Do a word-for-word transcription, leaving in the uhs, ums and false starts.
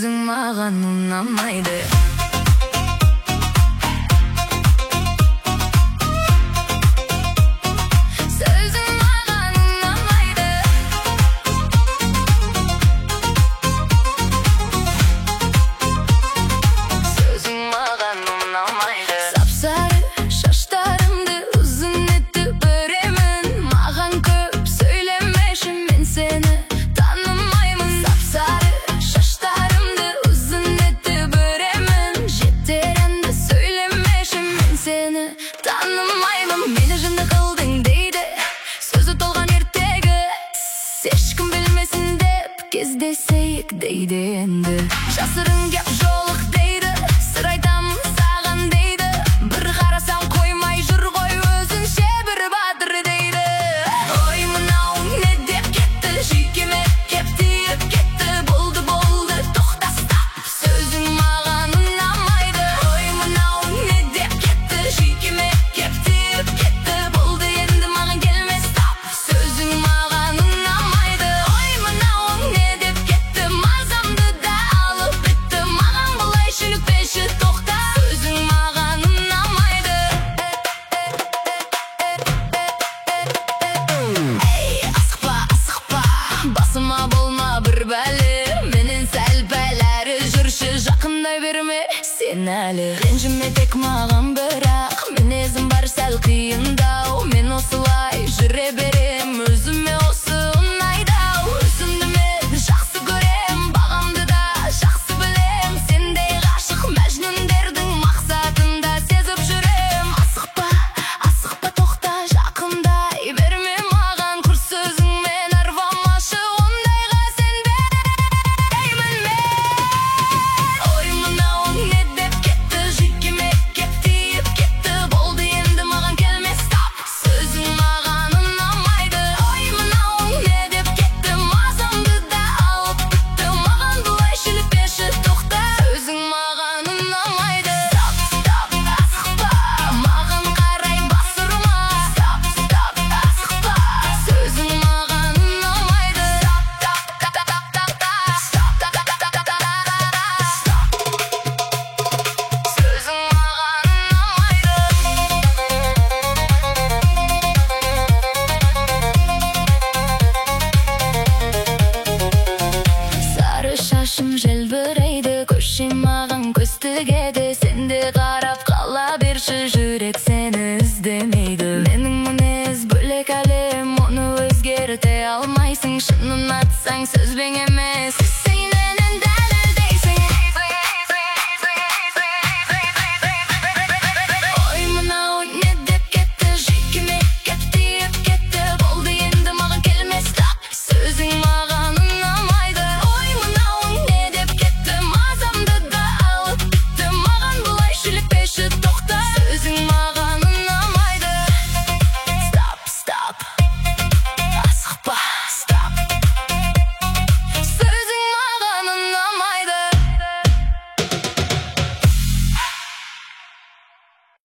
Сөзің маған ұнамайды. Meni жынды қылдың дейді, сөзі толған ертегі. Ешкім білмесін деп кездесейік дейді енді. Жасырын кеп жолық дейді, сыр айтамын саған дейді. Бір қарасам қоймай жүр ғой өзінше бір батыр дейді. Ой мынау не деп кетті, жүйкеме кеп тиіп кетті. Болды болды тоқтастап, сөзің маған ұнамайды. Ой мынау не деп кетті, жүйкеме кеп тиіп кетті. Болды енді маған келмес тап, сөзің маған ұнамайды. Ой мынау не деп кетті, мазамды да алып бітті. Маған бұлай шүлікпеші тоқта, сөзің маған ұнамайды. Ей асықпа асықпа, басыма болма бір бәлі. Менен сәл пәләрі жүрші, жақындай берме сен әлі. Ренжіме тек маған бірақ, мінезім бар сәл қиындау. Мен осылай жүре берем, өзіме осы ұнайды-ау. Өзімді мен жақсы көрем, бағамды да жақсы білем. Сендей ғашық мәжнүндердің мақсатында сезіп жүрем. Асықпа, асықпа тоқта, жақындай берме маған. Құр сөзіңмен арбамашы, ондайға сенбеймін мен. Ой мынау не деп кетті, жүйкеме кеп тиіп кетті. Болды енді маған келмес тап, сөзің маған ұнамайды. Ой мынау не деп кетті, мазамды да алып бітті. Маған бұлай шүлікпеші тоқта, сөзің маған ұнамайды. Стоп, стоп, асықпа, маған қарай бас ұрма. Стоп, стоп, асықпа, сөзің маған ұнамайды. Стоп, стоп, стоп, сөзің маған ұнамайды. Сары шашым желбірейді, көше маған көз тігеді. Сенде қарап қала берші, жүрек сені іздемейді. Менің мінез бөлек әлем, оны өзгерте алмайсың. Шынын атсаң сөзбен емес.